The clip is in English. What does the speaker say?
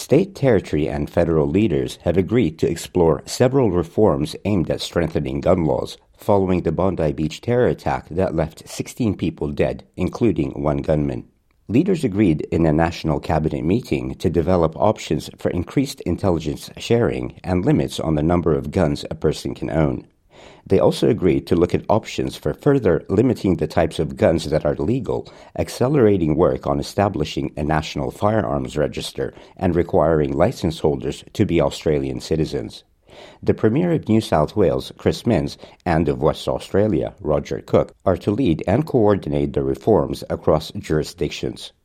State, territory, and federal leaders have agreed to explore several reforms aimed at strengthening gun laws following the Bondi Beach terror attack that left 16 people dead, including one gunman. Leaders agreed in a national cabinet meeting to develop options for increased intelligence sharing and limits on the number of guns a person can own. They also agreed to look at options for further limiting the types of guns that are legal, accelerating work on establishing a national firearms register, and requiring license holders to be Australian citizens. The Premier of New South Wales, Chris Minns, and of West Australia, Roger Cook, are to lead and coordinate the reforms across jurisdictions.